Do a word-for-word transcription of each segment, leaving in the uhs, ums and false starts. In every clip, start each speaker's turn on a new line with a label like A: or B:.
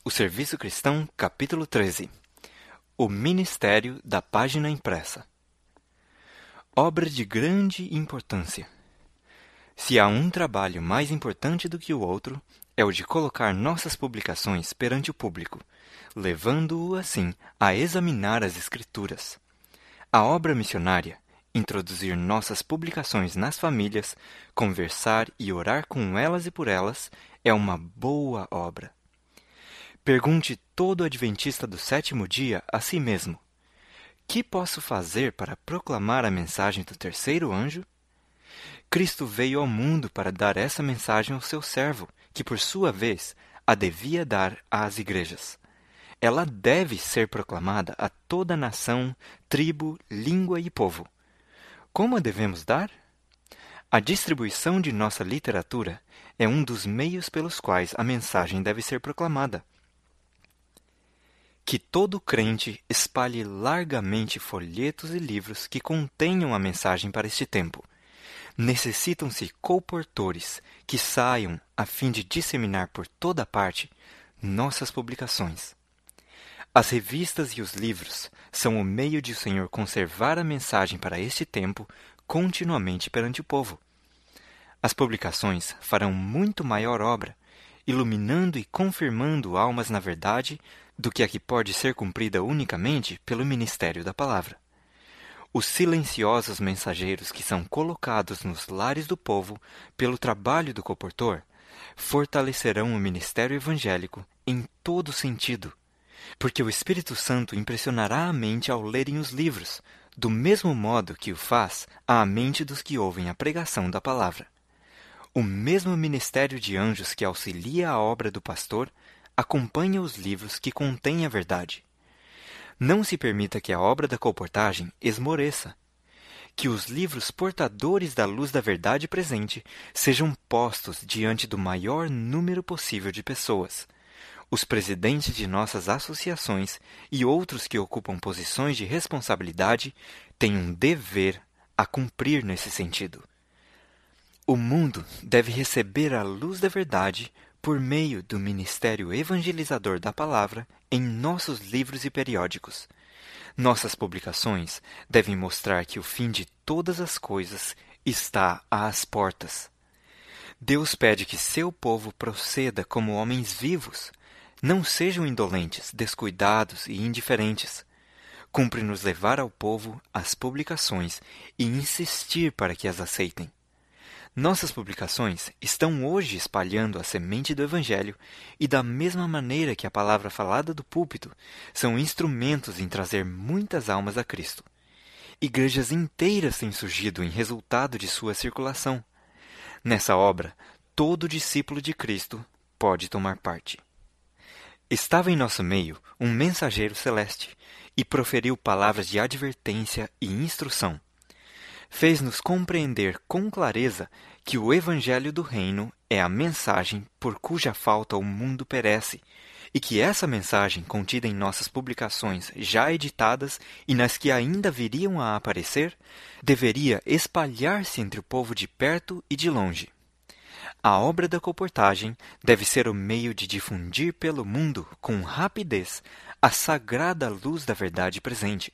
A: O Serviço Cristão, capítulo treze. O Ministério da Página Impressa. Obra de grande importância. Se há um trabalho mais importante do que o outro, é o de colocar nossas publicações perante o público, levando-o, assim, a examinar as Escrituras. A obra missionária, introduzir nossas publicações nas famílias, conversar e orar com elas e por elas, é uma boa obra. Pergunte todo adventista do sétimo dia a si mesmo: que posso fazer para proclamar a mensagem do terceiro anjo? Cristo veio ao mundo para dar essa mensagem ao seu servo, que por sua vez a devia dar às igrejas. Ela deve ser proclamada a toda nação, tribo, língua e povo. Como a devemos dar? A distribuição de nossa literatura é um dos meios pelos quais a mensagem deve ser proclamada. Que todo crente espalhe largamente folhetos e livros que contenham a mensagem para este tempo. Necessitam-se colportores que saiam a fim de disseminar por toda parte nossas publicações. As revistas e os livros são o meio de o Senhor conservar a mensagem para este tempo continuamente perante o povo. As publicações farão muito maior obra, iluminando e confirmando almas na verdade, do que a que pode ser cumprida unicamente pelo ministério da palavra. Os silenciosos mensageiros que são colocados nos lares do povo pelo trabalho do colportor fortalecerão o ministério evangélico em todo sentido, porque o Espírito Santo impressionará a mente ao lerem os livros, do mesmo modo que o faz à mente dos que ouvem a pregação da palavra. O mesmo ministério de anjos que auxilia a obra do pastor acompanha os livros que contêm a verdade. Não se permita que a obra da colportagem esmoreça. Que os livros portadores da luz da verdade presente sejam postos diante do maior número possível de pessoas. Os presidentes de nossas associações e outros que ocupam posições de responsabilidade têm um dever a cumprir nesse sentido. O mundo deve receber a luz da verdade por meio do ministério evangelizador da palavra em nossos livros e periódicos. Nossas publicações devem mostrar que o fim de todas as coisas está às portas. Deus pede que seu povo proceda como homens vivos, não sejam indolentes, descuidados e indiferentes. Cumpre-nos levar ao povo as publicações e insistir para que as aceitem. Nossas publicações estão hoje espalhando a semente do Evangelho e, da mesma maneira que a palavra falada do púlpito, são instrumentos em trazer muitas almas a Cristo. Igrejas inteiras têm surgido em resultado de sua circulação. Nessa obra, todo discípulo de Cristo pode tomar parte. Estava em nosso meio um mensageiro celeste e proferiu palavras de advertência e instrução. Fez-nos compreender com clareza que o Evangelho do Reino é a mensagem por cuja falta o mundo perece, e que essa mensagem contida em nossas publicações já editadas e nas que ainda viriam a aparecer, deveria espalhar-se entre o povo de perto e de longe. A obra da colportagem deve ser o meio de difundir pelo mundo com rapidez a sagrada luz da verdade presente.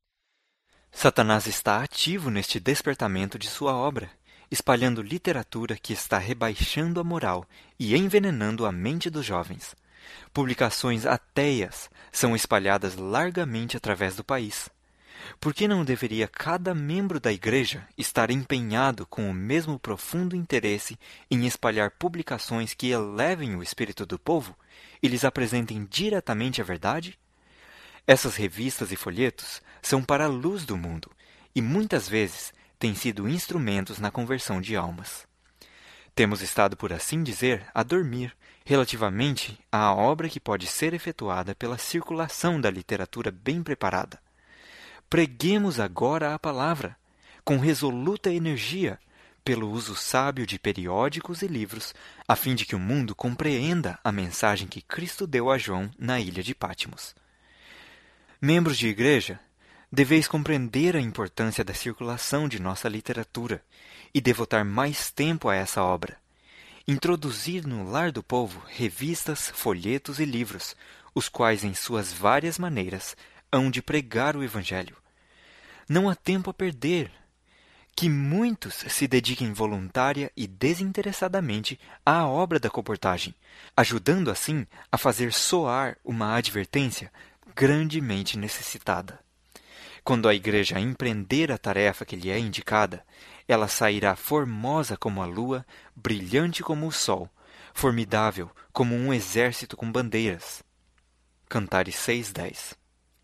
A: Satanás está ativo neste despertamento de sua obra, espalhando literatura que está rebaixando a moral e envenenando a mente dos jovens. Publicações ateias são espalhadas largamente através do país. Por que não deveria cada membro da igreja estar empenhado com o mesmo profundo interesse em espalhar publicações que elevem o espírito do povo e lhes apresentem diretamente a verdade? Essas revistas e folhetos são para a luz do mundo e muitas vezes têm sido instrumentos na conversão de almas. Temos estado, por assim dizer, a dormir relativamente à obra que pode ser efetuada pela circulação da literatura bem preparada. Preguemos agora a palavra, com resoluta energia, pelo uso sábio de periódicos e livros, a fim de que o mundo compreenda a mensagem que Cristo deu a João na ilha de Patmos. Membros de igreja, deveis compreender a importância da circulação de nossa literatura e devotar mais tempo a essa obra. introduzir no lar do povo revistas, folhetos e livros, os quais, em suas várias maneiras, hão de pregar o Evangelho. Não há tempo a perder. Que muitos se dediquem voluntária e desinteressadamente à obra da colportagem, ajudando assim a fazer soar uma advertência grandemente necessitada. Quando a Igreja empreender a tarefa que lhe é indicada, ela sairá formosa como a lua, brilhante como o sol, formidável como um exército com bandeiras. Cantares seis, dez.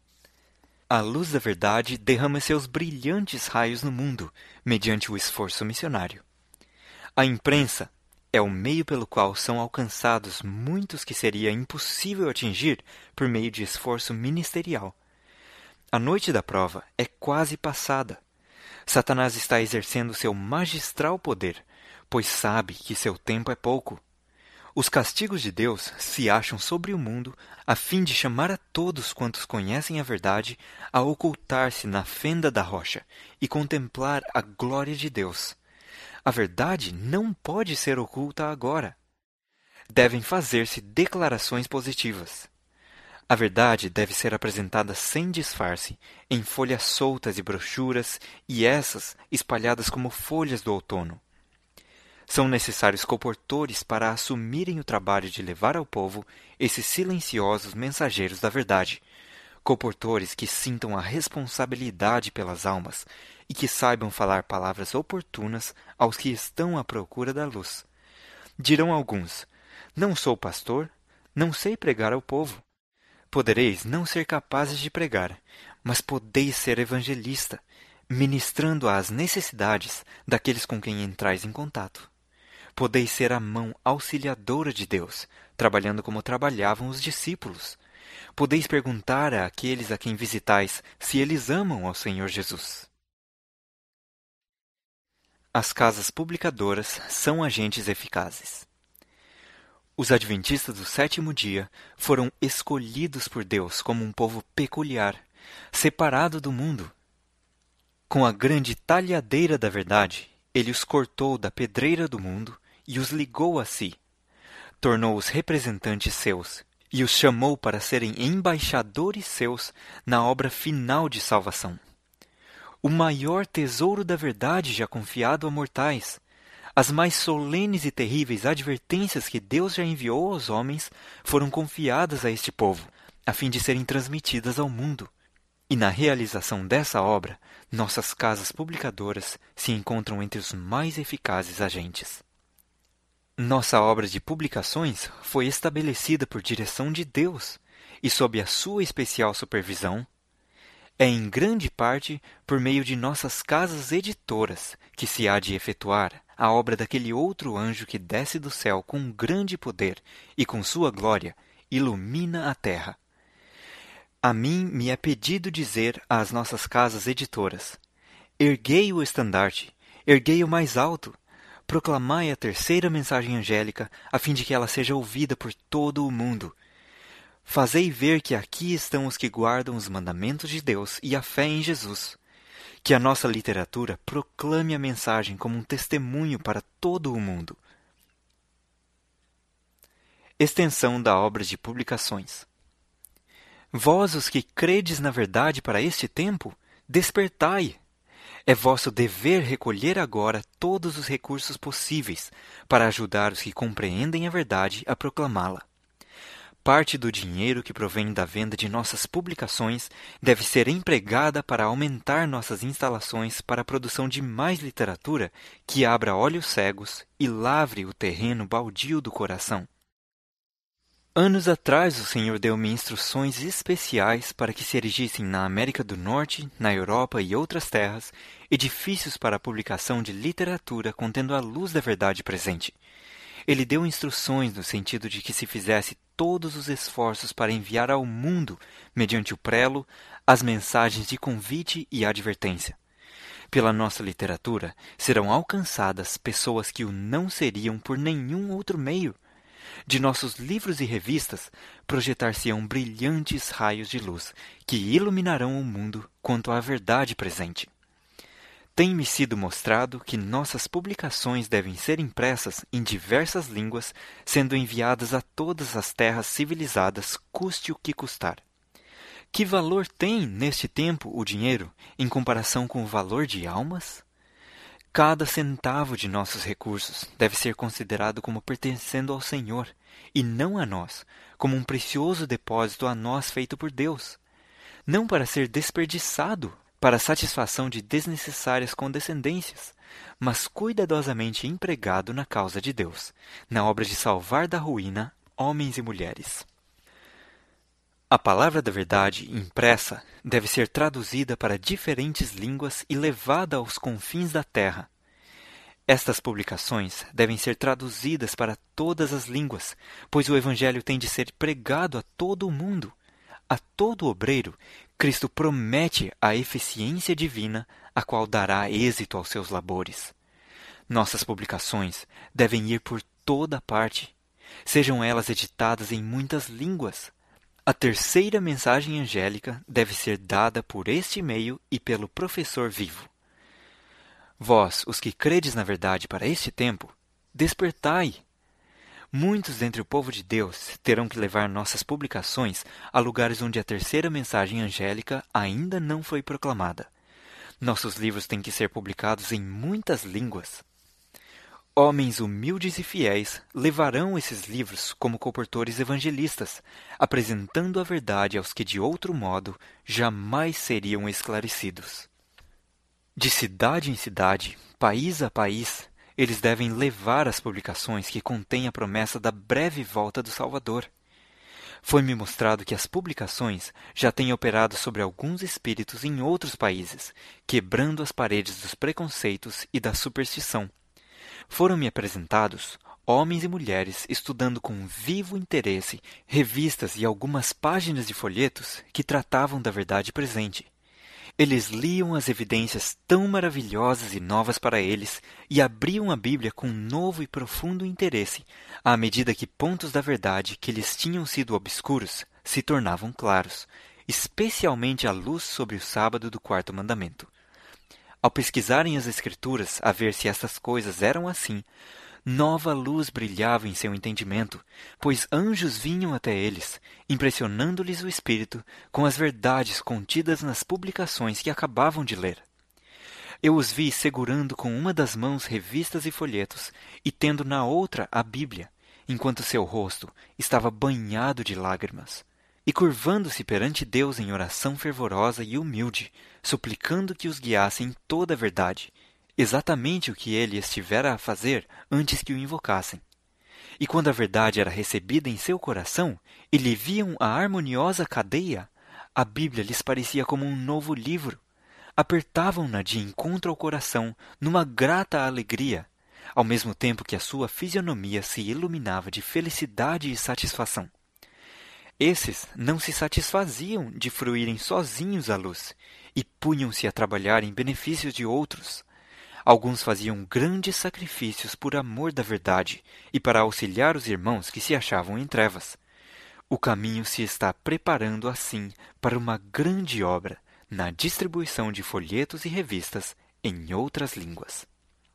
A: A luz da verdade derrama seus brilhantes raios no mundo, mediante o esforço missionário. A imprensa é o meio pelo qual são alcançados muitos que seria impossível atingir por meio de esforço ministerial. A noite da prova é quase passada. Satanás está exercendo seu magistral poder, pois sabe que seu tempo é pouco. Os castigos de Deus se acham sobre o mundo a fim de chamar a todos quantos conhecem a verdade a ocultar-se na fenda da rocha e contemplar a glória de Deus. A verdade não pode ser oculta agora. Devem fazer-se declarações positivas. A verdade deve ser apresentada sem disfarce, em folhas soltas e brochuras, e essas espalhadas como folhas do outono. São necessários colportores para assumirem o trabalho de levar ao povo esses silenciosos mensageiros da verdade, colportores que sintam a responsabilidade pelas almas e que saibam falar palavras oportunas aos que estão à procura da luz. Dirão alguns: não sou pastor, não sei pregar ao povo. Podereis não ser capazes de pregar, mas podeis ser evangelista, ministrando às necessidades daqueles com quem entrais em contato. Podeis ser a mão auxiliadora de Deus, trabalhando como trabalhavam os discípulos. Podeis perguntar àqueles a quem visitais se eles amam ao Senhor Jesus. As casas publicadoras são agentes eficazes. Os adventistas do sétimo dia foram escolhidos por Deus como um povo peculiar, separado do mundo. Com a grande talhadeira da verdade, ele os cortou da pedreira do mundo e os ligou a si. Tornou-os representantes seus e os chamou para serem embaixadores seus na obra final de salvação. O maior tesouro da verdade já confiado a mortais, as mais solenes e terríveis advertências que Deus já enviou aos homens foram confiadas a este povo, a fim de serem transmitidas ao mundo. E na realização dessa obra, nossas casas publicadoras se encontram entre os mais eficazes agentes. Nossa obra de publicações foi estabelecida por direção de Deus e sob a sua especial supervisão. É em grande parte por meio de nossas casas editoras que se há de efetuar a obra daquele outro anjo que desce do céu com grande poder e com sua glória ilumina a terra. A mim me é pedido dizer às nossas casas editoras: erguei o estandarte, erguei o mais alto, proclamai a terceira mensagem angélica, a fim de que ela seja ouvida por todo o mundo. Fazei ver que aqui estão os que guardam os mandamentos de Deus e a fé em Jesus. Que a nossa literatura proclame a mensagem como um testemunho para todo o mundo. Extensão da obra de publicações. Vós, os que credes na verdade para este tempo, despertai! É vosso dever recolher agora todos os recursos possíveis para ajudar os que compreendem a verdade a proclamá-la. Parte do dinheiro que provém da venda de nossas publicações deve ser empregada para aumentar nossas instalações para a produção de mais literatura que abra olhos cegos e lavre o terreno baldio do coração. Anos atrás, o Senhor deu-me instruções especiais para que se erigissem na América do Norte, na Europa e outras terras, edifícios para a publicação de literatura contendo a luz da verdade presente. Ele deu instruções no sentido de que se fizesse todos os esforços para enviar ao mundo, mediante o prelo, as mensagens de convite e advertência. Pela nossa literatura, serão alcançadas pessoas que o não seriam por nenhum outro meio. De nossos livros e revistas, projetar-se-ão brilhantes raios de luz, que iluminarão o mundo quanto à verdade presente. Tem-me sido mostrado que nossas publicações devem ser impressas em diversas línguas, sendo enviadas a todas as terras civilizadas, custe o que custar. Que valor tem, neste tempo, o dinheiro, em comparação com o valor de almas? Cada centavo de nossos recursos deve ser considerado como pertencendo ao Senhor, e não a nós, como um precioso depósito a nós feito por Deus, não para ser desperdiçado para a satisfação de desnecessárias condescendências, mas cuidadosamente empregado na causa de Deus, na obra de salvar da ruína homens e mulheres. A palavra da verdade, impressa, deve ser traduzida para diferentes línguas e levada aos confins da terra. Estas publicações devem ser traduzidas para todas as línguas, pois o Evangelho tem de ser pregado a todo o mundo. A todo obreiro, Cristo promete a eficiência divina, a qual dará êxito aos seus labores. Nossas publicações devem ir por toda parte, sejam elas editadas em muitas línguas. A terceira mensagem angélica deve ser dada por este meio e pelo professor vivo. Vós, os que credes na verdade para este tempo, despertai! Muitos dentre o povo de Deus terão que levar nossas publicações a lugares onde a terceira mensagem angélica ainda não foi proclamada. Nossos livros têm que ser publicados em muitas línguas. Homens humildes e fiéis levarão esses livros como colportores evangelistas, apresentando a verdade aos que de outro modo jamais seriam esclarecidos. De cidade em cidade, país a país, eles devem levar as publicações que contêm a promessa da breve volta do Salvador. Foi-me mostrado que as publicações já têm operado sobre alguns espíritos em outros países, quebrando as paredes dos preconceitos e da superstição. Foram-me apresentados homens e mulheres estudando com vivo interesse revistas e algumas páginas de folhetos que tratavam da verdade presente. Eles liam as evidências tão maravilhosas e novas para eles e abriam a Bíblia com novo e profundo interesse, à medida que pontos da verdade que lhes tinham sido obscuros se tornavam claros, especialmente a luz sobre o sábado do quarto mandamento. Ao pesquisarem as Escrituras a ver se estas coisas eram assim, nova luz brilhava em seu entendimento, pois anjos vinham até eles, impressionando-lhes o espírito com as verdades contidas nas publicações que acabavam de ler. Eu os vi segurando com uma das mãos revistas e folhetos e tendo na outra a Bíblia, enquanto seu rosto estava banhado de lágrimas, e curvando-se perante Deus em oração fervorosa e humilde, suplicando que os guiasse em toda a verdade, exatamente o que ele estivera a fazer antes que o invocassem. E quando a verdade era recebida em seu coração e lhe viam a harmoniosa cadeia, a Bíblia lhes parecia como um novo livro. Apertavam-na de encontro ao coração numa grata alegria, ao mesmo tempo que a sua fisionomia se iluminava de felicidade e satisfação. Esses não se satisfaziam de fruírem sozinhos a luz e punham-se a trabalhar em benefício de outros. Alguns faziam grandes sacrifícios por amor da verdade e para auxiliar os irmãos que se achavam em trevas. O caminho se está preparando assim para uma grande obra na distribuição de folhetos e revistas em outras línguas.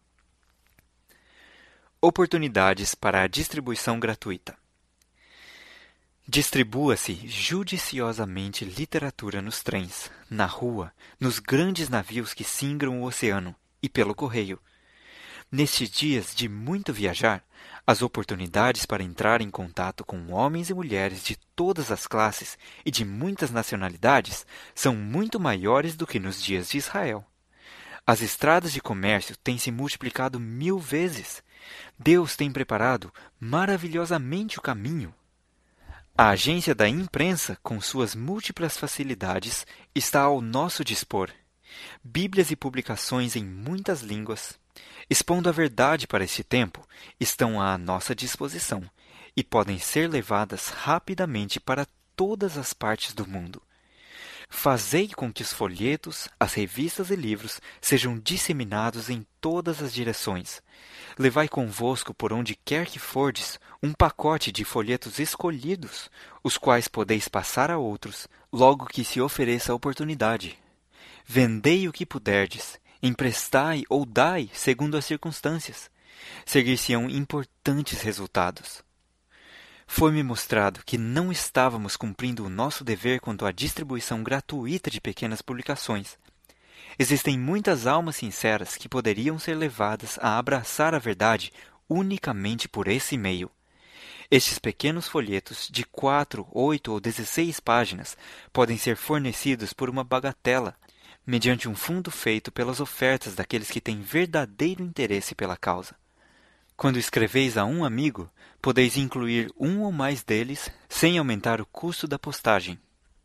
A: Oportunidades para a distribuição gratuita. Distribua-se judiciosamente literatura nos trens, na rua, nos grandes navios que singram o oceano e pelo correio. Nestes dias de muito viajar, as oportunidades para entrar em contato com homens e mulheres de todas as classes e de muitas nacionalidades são muito maiores do que nos dias de Israel. As estradas de comércio têm se multiplicado mil vezes. Deus tem preparado maravilhosamente o caminho. A agência da imprensa, com suas múltiplas facilidades, está ao nosso dispor. Bíblias e publicações em muitas línguas, expondo a verdade para este tempo, estão à nossa disposição e podem ser levadas rapidamente para todas as partes do mundo. Fazei com que os folhetos, as revistas e livros sejam disseminados em todas as direções. Levai convosco por onde quer que fordes um pacote de folhetos escolhidos, os quais podeis passar a outros, logo que se ofereça a oportunidade. Vendei o que puderdes, Emprestai ou dai segundo as circunstâncias. Seguir-se-ão importantes resultados. Foi-me mostrado que não estávamos cumprindo o nosso dever quanto à distribuição gratuita de pequenas publicações. Existem muitas almas sinceras que poderiam ser levadas a abraçar a verdade unicamente por esse meio. Estes pequenos folhetos de quatro, oito ou dezesseis páginas podem ser fornecidos por uma bagatela, mediante um fundo feito pelas ofertas daqueles que têm verdadeiro interesse pela causa. Quando escreveis a um amigo, podeis incluir um ou mais deles sem aumentar o custo da postagem.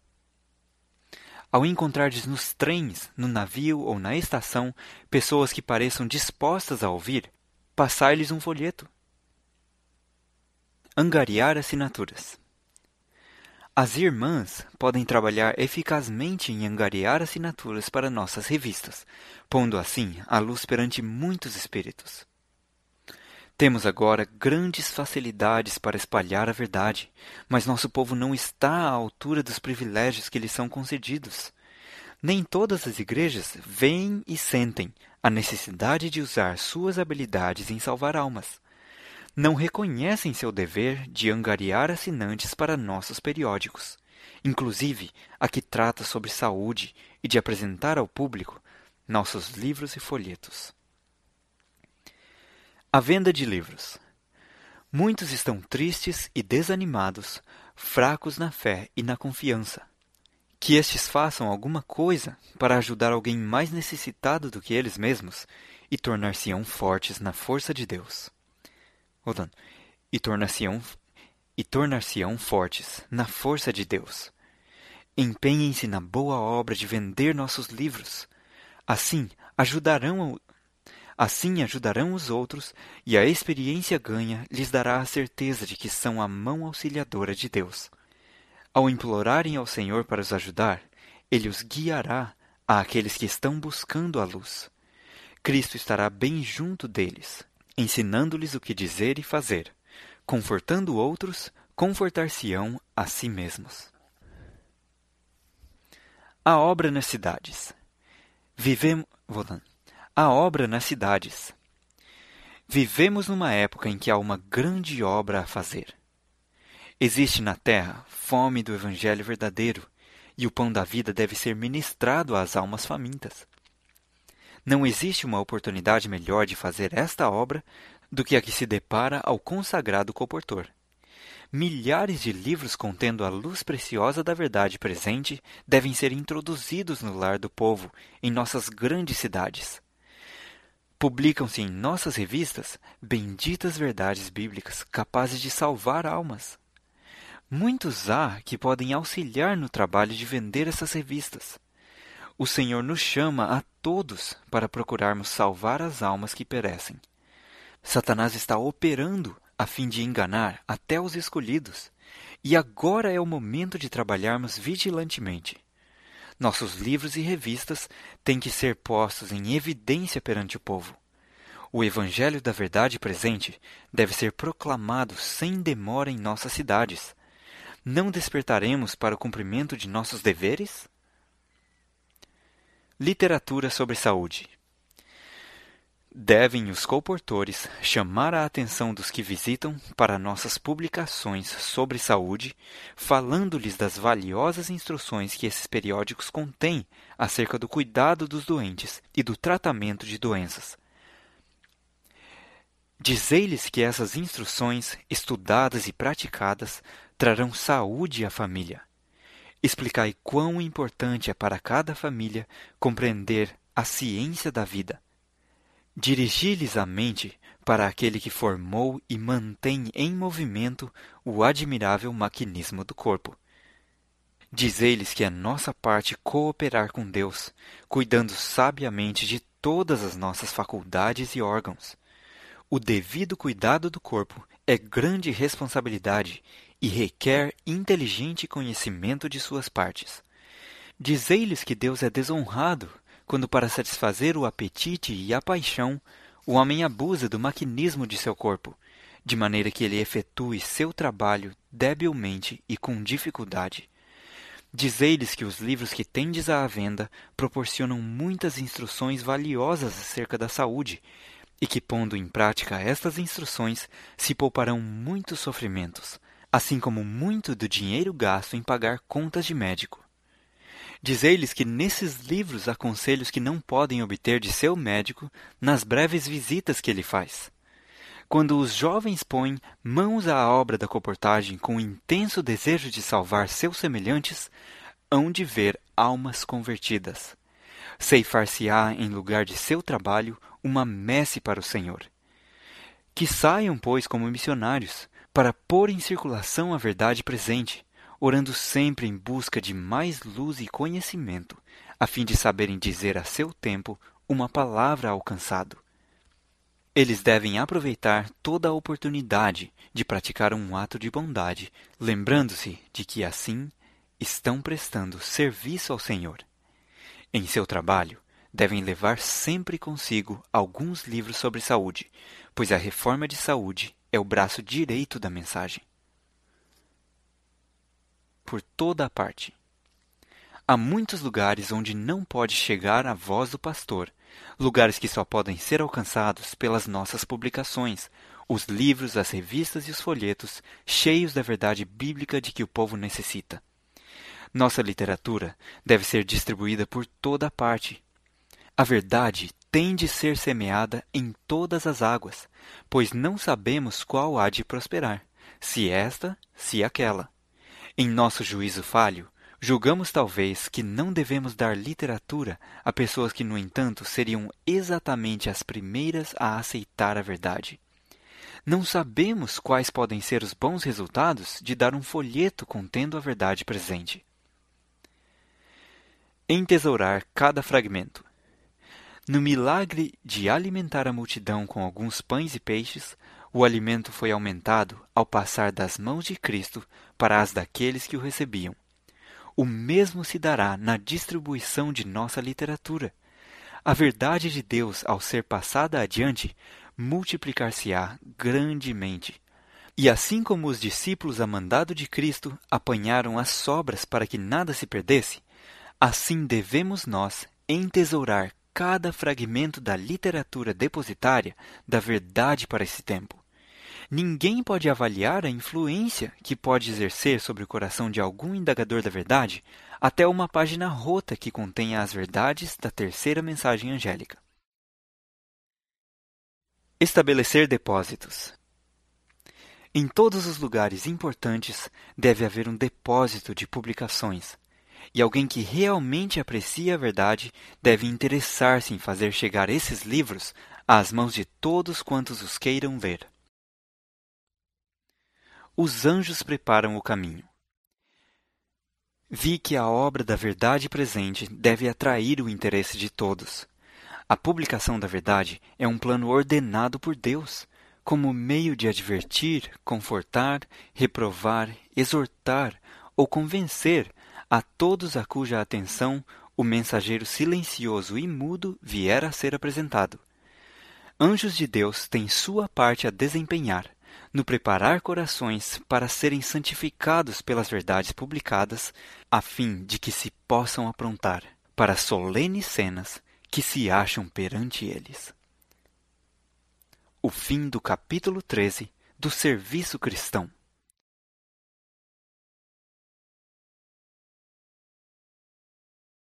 A: Ao encontrardes nos trens, no navio ou na estação pessoas que pareçam dispostas a ouvir, passai-lhes um folheto. Angariar assinaturas. As irmãs podem trabalhar eficazmente em angariar assinaturas para nossas revistas, pondo assim a luz perante muitos espíritos. Temos agora grandes facilidades para espalhar a verdade, mas nosso povo não está à altura dos privilégios que lhes são concedidos. Nem todas as igrejas veem e sentem a necessidade de usar suas habilidades em salvar almas. Não reconhecem seu dever de angariar assinantes para nossos periódicos, inclusive a que trata sobre saúde e de apresentar ao público nossos livros e folhetos. A venda de livros. Muitos estão tristes e desanimados, fracos na fé e na confiança. Que estes façam alguma coisa para ajudar alguém mais necessitado do que eles mesmos e tornar-se-ão fortes na força de Deus. Voltando. E tornar-se-ão e tornar-se-ão fortes na força de Deus. Empenhem-se na boa obra de vender nossos livros. Assim ajudarão Assim ajudarão os outros, e a experiência ganha lhes dará a certeza de que são a mão auxiliadora de Deus. Ao implorarem ao Senhor para os ajudar, Ele os guiará àqueles que estão buscando a luz. Cristo estará bem junto deles, ensinando-lhes o que dizer e fazer. Confortando outros, confortar-se-ão a si mesmos. A obra nas cidades. Vivemos... Voltando. A obra nas cidades. Vivemos numa época em que há uma grande obra a fazer. Existe na terra fome do Evangelho verdadeiro, e o pão da vida deve ser ministrado às almas famintas. Não existe uma oportunidade melhor de fazer esta obra do que a que se depara ao consagrado colportor. Milhares de livros contendo a luz preciosa da verdade presente devem ser introduzidos no lar do povo, em nossas grandes cidades. Publicam-se em nossas revistas benditas verdades bíblicas capazes de salvar almas. Muitos há que podem auxiliar no trabalho de vender essas revistas. O Senhor nos chama a todos para procurarmos salvar as almas que perecem. Satanás está operando a fim de enganar até os escolhidos, e agora é o momento de trabalharmos vigilantemente. Nossos livros e revistas têm que ser postos em evidência perante o povo. O Evangelho da verdade presente deve ser proclamado sem demora em nossas cidades. Não despertaremos para o cumprimento de nossos deveres? Literatura sobre saúde. Devem os colportores chamar a atenção dos que visitam para nossas publicações sobre saúde, falando-lhes das valiosas instruções que esses periódicos contêm acerca do cuidado dos doentes e do tratamento de doenças. Dizei-lhes que essas instruções, estudadas e praticadas, trarão saúde à família. Explicai quão importante é para cada família compreender a ciência da vida. Dirigi-lhes a mente para aquele que formou e mantém em movimento o admirável maquinismo do corpo. Dizei-lhes que é nossa parte cooperar com Deus, cuidando sabiamente de todas as nossas faculdades e órgãos. O devido cuidado do corpo é grande responsabilidade e requer inteligente conhecimento de suas partes. Dizei-lhes que Deus é desonrado quando, para satisfazer o apetite e a paixão, o homem abusa do maquinismo de seu corpo, de maneira que ele efetue seu trabalho debilmente e com dificuldade. Dizei-lhes que os livros que tendes à venda proporcionam muitas instruções valiosas acerca da saúde, e que, pondo em prática estas instruções, se pouparão muitos sofrimentos, assim como muito do dinheiro gasto em pagar contas de médico. Dizei-lhes que nesses livros há conselhos que não podem obter de seu médico nas breves visitas que ele faz. Quando os jovens põem mãos à obra da colportagem com o intenso desejo de salvar seus semelhantes, hão de ver almas convertidas. Ceifar-se-á em lugar de seu trabalho uma messe para o Senhor. Que saiam, pois, como missionários, para pôr em circulação a verdade presente, orando sempre em busca de mais luz e conhecimento, a fim de saberem dizer a seu tempo uma palavra alcançado. Eles devem aproveitar toda a oportunidade de praticar um ato de bondade, lembrando-se de que assim estão prestando serviço ao Senhor. Em seu trabalho, devem levar sempre consigo alguns livros sobre saúde, pois a reforma de saúde é o braço direito da mensagem. Por toda a parte. Há muitos lugares onde não pode chegar a voz do pastor, lugares que só podem ser alcançados pelas nossas publicações, os livros, as revistas e os folhetos cheios da verdade bíblica de que o povo necessita. Nossa literatura deve ser distribuída por toda parte. A verdade tem de ser semeada em todas as águas, pois não sabemos qual há de prosperar, se esta, se aquela. Em nosso juízo falho, julgamos talvez que não devemos dar literatura a pessoas que, no entanto, seriam exatamente as primeiras a aceitar a verdade. Não sabemos quais podem ser os bons resultados de dar um folheto contendo a verdade presente. Entesourar cada fragmento. No milagre de alimentar a multidão com alguns pães e peixes, o alimento foi aumentado ao passar das mãos de Cristo para as daqueles que o recebiam. O mesmo se dará na distribuição de nossa literatura. A verdade de Deus, ao ser passada adiante, multiplicar-se-á grandemente. E assim como os discípulos a mandado de Cristo apanharam as sobras para que nada se perdesse, assim devemos nós entesourar cada fragmento da literatura depositária da verdade para esse tempo. Ninguém pode avaliar a influência que pode exercer sobre o coração de algum indagador da verdade até uma página rota que contenha as verdades da terceira mensagem angélica. Estabelecer depósitos. Em todos os lugares importantes deve haver um depósito de publicações, e alguém que realmente aprecia a verdade deve interessar-se em fazer chegar esses livros às mãos de todos quantos os queiram ler. Os anjos preparam o caminho. Vi que a obra da verdade presente deve atrair o interesse de todos. A publicação da verdade é um plano ordenado por Deus, como meio de advertir, confortar, reprovar, exortar ou convencer a todos a cuja atenção o mensageiro silencioso e mudo vier a ser apresentado. Anjos de Deus têm sua parte a desempenhar, no preparar corações para serem santificados pelas verdades publicadas, a fim de que se possam aprontar para solenes cenas que se acham perante eles. O fim do capítulo treze do Serviço Cristão.